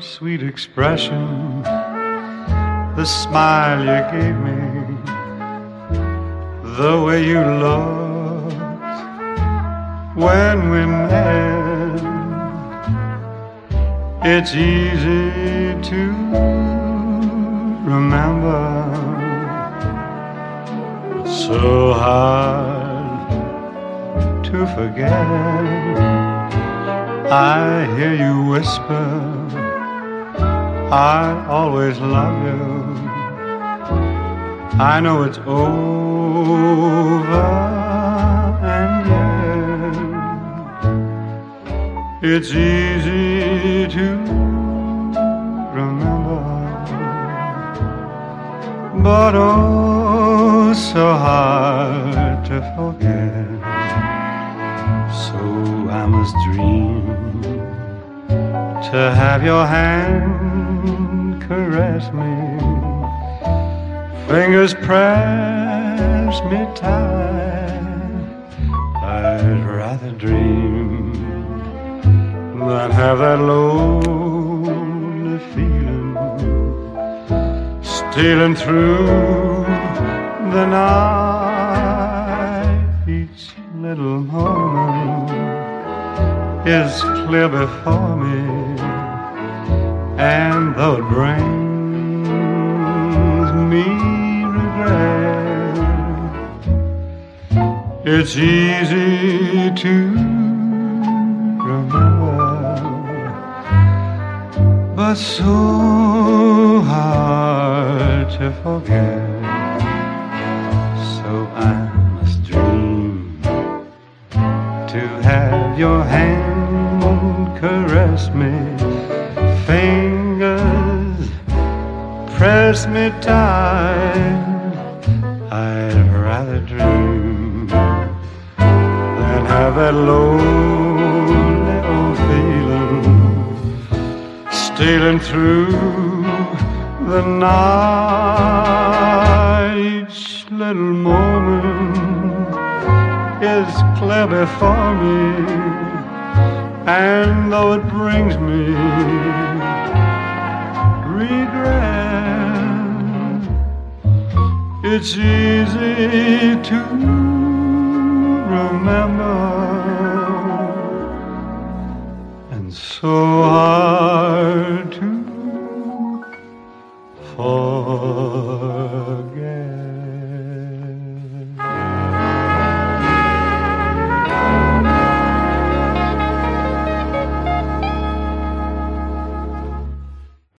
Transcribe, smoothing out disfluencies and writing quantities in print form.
sweet expression, the smile you gave me, the way you looked when we met. It's easy to remember, but so hard to forget. I hear you whisper, I always love you. I know it's over, and yet it's easy to remember, but oh, so hard to forget. So I must dream to have your hand caress me, fingers press me tight. I'd rather dream than have that lonely feeling stealing through the night. Each little moment is clear before me, and though it brings me regret, it's easy to remember, but so hard to forget. So I must dream to have your hand caress me, fingers press me tight. I'd rather dream than have that lonely old feeling stealing through the night. Each little moment is clear before me, and though it brings me regret, it's easy to remember, and so hard to forget.